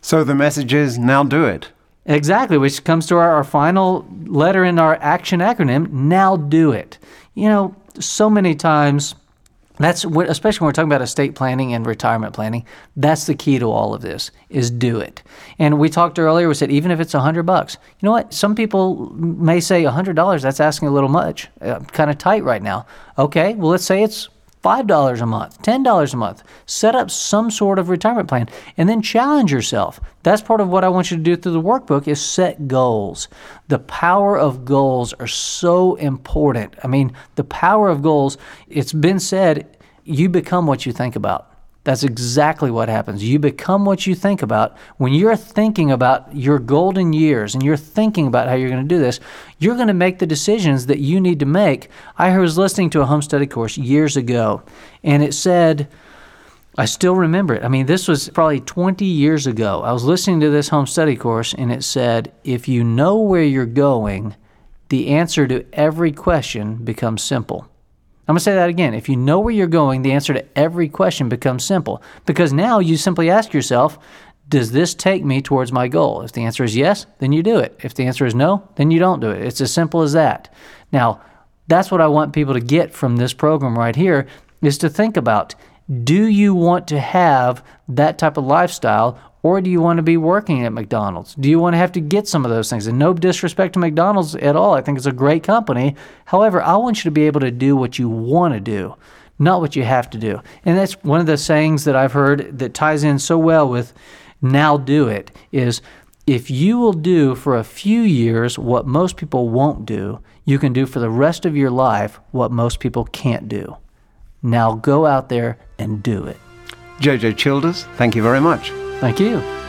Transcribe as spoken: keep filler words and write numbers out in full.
So the message is, now do it. Exactly, which comes to our, our final letter in our ACTION acronym, now do it. You know, so many times, that's what, especially when we're talking about estate planning and retirement planning, that's the key to all of this, is do it. And we talked earlier, we said even if it's a hundred bucks, you know what? Some people may say a hundred dollars, that's asking a little much, uh, kind of tight right now. Okay, well, let's say it's five dollars a month, ten dollars a month. Set up some sort of retirement plan and then challenge yourself. That's part of what I want you to do through the workbook, is set goals. The power of goals are so important. I mean, the power of goals, it's been said, you become what you think about. That's exactly what happens. You become what you think about. When you're thinking about your golden years and you're thinking about how you're going to do this, you're going to make the decisions that you need to make. I was listening to a home study course years ago, and it said, I still remember it. I mean, this was probably twenty years ago. I was listening to this home study course, and it said, if you know where you're going, the answer to every question becomes simple. I'm going to say that again. If you know where you're going, the answer to every question becomes simple. Because now you simply ask yourself, does this take me towards my goal? If the answer is yes, then you do it. If the answer is no, then you don't do it. It's as simple as that. Now, that's what I want people to get from this program right here, is to think about, do you want to have that type of lifestyle, or do you want to be working at McDonald's? Do you want to have to get some of those things? And no disrespect to McDonald's at all. I think it's a great company. However, I want you to be able to do what you want to do, not what you have to do. And that's one of the sayings that I've heard that ties in so well with now do it, is if you will do for a few years what most people won't do, you can do for the rest of your life what most people can't do. Now go out there and do it. J J Childers, thank you very much. Thank you.